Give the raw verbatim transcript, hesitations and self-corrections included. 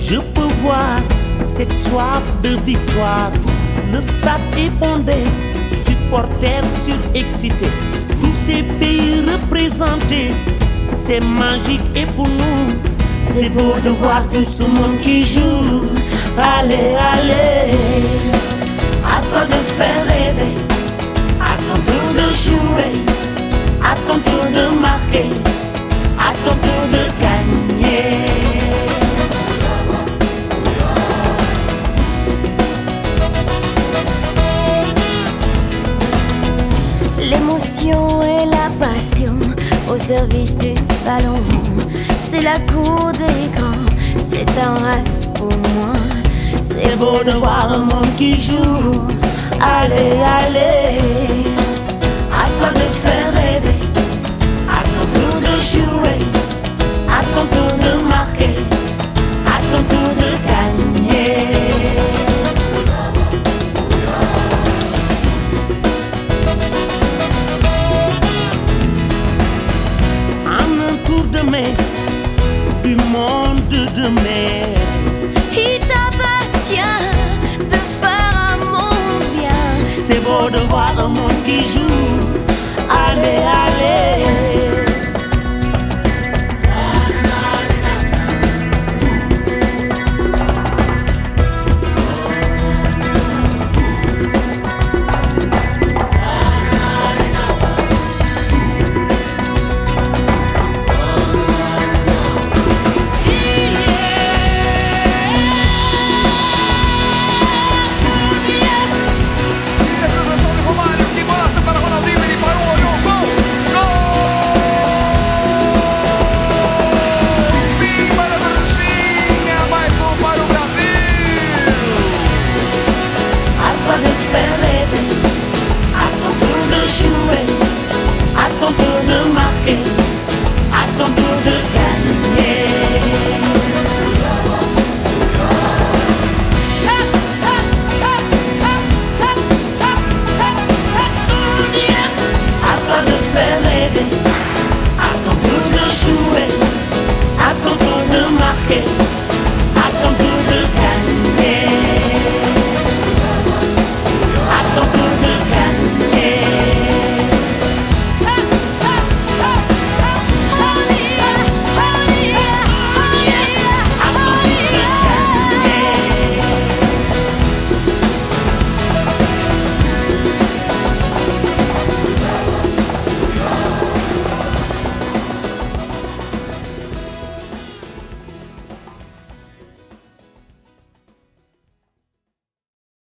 Je peux voir cette soif de victoire. Le stade est bondé, supporters surexcités. Tous ces pays représentés, c'est magique et pour nous c'est beau de voir tout ce monde qui joue. Allez, allez, à toi de faire rêver, à ton tour de jouer, à ton tour de marquer, à ton tour de gagner. L'émotion et la passion au service du ballon. C'est la cour des grands, c'est un rêve pour moi. C'est beau de voir un monde qui joue. Allez, allez, à toi de faire rêver, à ton tour de jouer, à ton tour de marquer, à ton tour de gagner. En un tour de main du monde de demain, il t'appartient de faire un monde bien. c'est beau de voir un monde qui joue.